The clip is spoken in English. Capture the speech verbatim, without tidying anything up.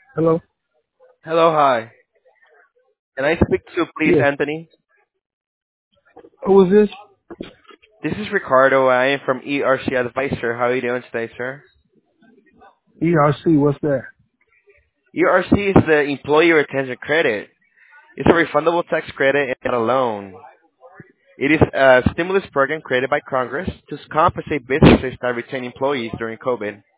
Hello? Hello, hi. Can I speak to please Yes. Anthony? Who is this? This is Ricardo. I am from E R C Advisor. How are you doing today, sir? E R C, what's that? E R C is the Employee Retention Credit. It's a refundable tax credit and a loan. It is a stimulus program created by Congress to compensate businesses that retain employees during COVID.